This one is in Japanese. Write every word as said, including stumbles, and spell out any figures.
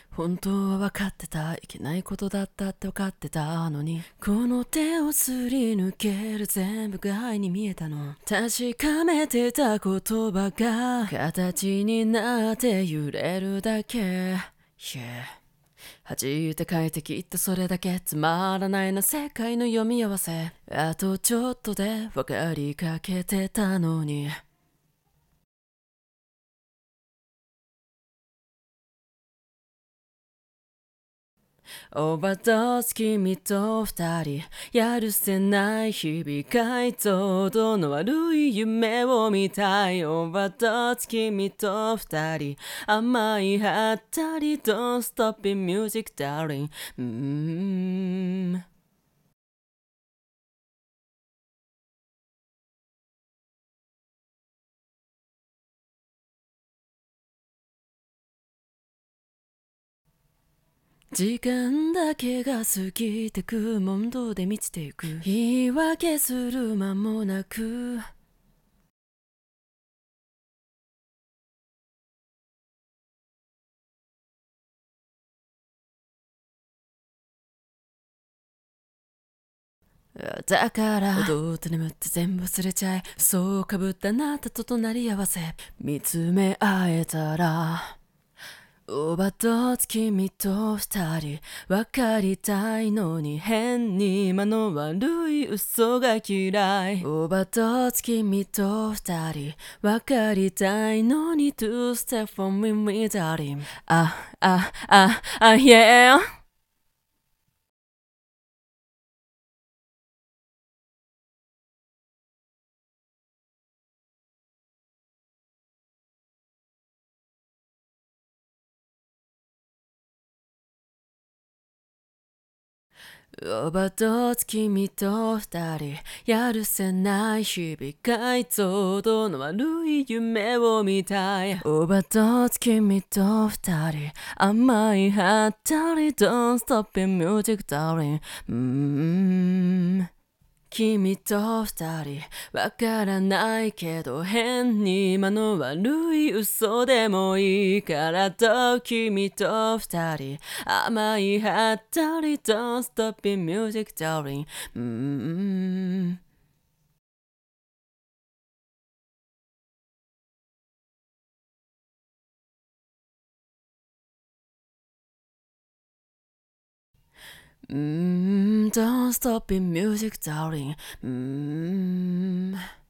本当は分かってた、いけないことだったって分かってたのに、この手をすり抜ける全部が愛に見えたの。確かめてた言葉が形になって揺れるだけ、yeah。弾いて帰ってきったそれだけ、つまらないな世界の読み合わせ、あとちょっとで分かりかけてたのに。オーバードーズ君と二人、やるせない日々、解像度の悪い夢を見たい。オーバードーズ君と二人、甘いはったり Don't stop in music darling。 うーん、時間だけが過ぎてく、問答で満ちてゆく、言い訳する間もなく、だから踊って眠って全部忘れちゃえ、そうかぶったあなたと隣り合わせ、見つめ合えたら、オーバードーズ君と二人、分かりたいのに変に間の悪い嘘が嫌い。オーバードーズ君と二人、分かりたいのに Two step from me darling。 ああああ yeah。オーバードーズ君と二人、やるせない日々、解像度の悪い夢を見たい。オーバードーズ君と二人、甘いはったり Don't stop in music darling。 うーん、君と二人、わからないけど変に間の悪い嘘でもいいからと、君と二人、甘いはったり Don't stop in music darling。 うーん、うーん、Don't stop in music darling。 うーん。